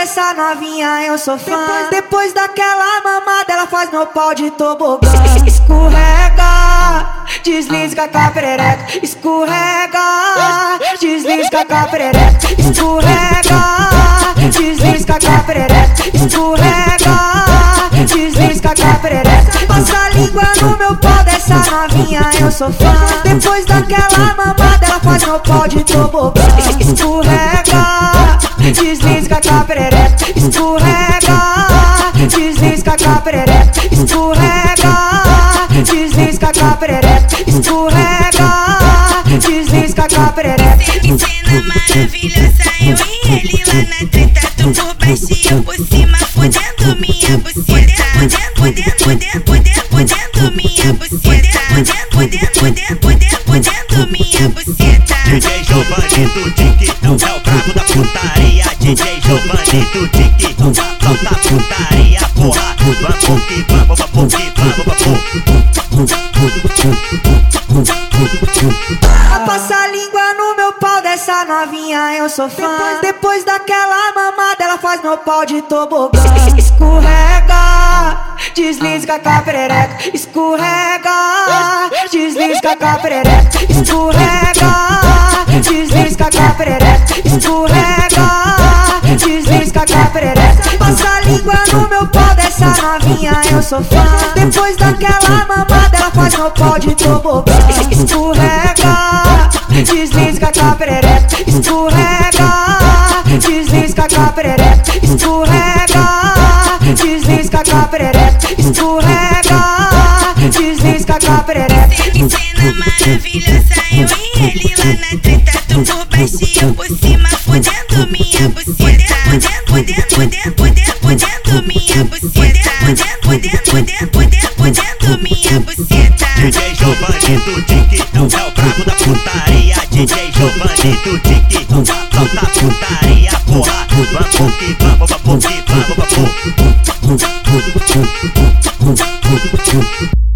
dessa novinha eu sou fã. Depois daquela mamada ela faz meu pau de tobogã. Escorrega, desliza com a perereca. Escorrega, desliza com a perereca. Escorrega, desliza com a perereca. Escorrega, desliza com a perereca. Passa a língua no meu pau dessa novinha eu sou fã. Depois daquela mamada ela faz meu pau de tobogã. Escorrega, desliza com a perereca. Escorrega, desliza com a perereca. Escorrega, desliza com a perereca. Escorrega, desliza com a perereca. Cena maravilhosa, eu e ele lá na treta. Tu por baixo e eu por cima, fudendo minha buceta. Fudendo minha buceta. Fudendo minha buceta. DJ Giovanni do tique, é o brabo da putaria. DJ Giovanni do tique, é o brabo da putaria. Porra, vamos que vamos, vamos que vamos. Passa a língua no meu pau dessa novinha eu sou fã. Depois daquela mamada ela faz meu pau de tobogã. Escorrega, desliza com a perereca. Escorrega, desliza com a perereca. Escorrega, desliza com a perereca. Escorrega, desliza com a perereca. Passa a língua no meu pau dessa novinha eu sou fã. Depois daquela mamada ela faz meu pau de tobogã. Escorrega, desliza com a perereca. Escorrega, desliza com a perereca. Escorrega, desliza com a perereca. Escorrega, desliza com a perereca. Cena maravilhosa, eu e ele lá na treta. Tu por baixo e eu por cima, fudendo minha buceta. Fudendo minha buceta. Fudendo minha buceta. DJ Giovanni do tique, é o brabo da putaria. DJ Giovanni do tique, é o brabo da putaria. Porra, vamos que vamos, vamos que vamos.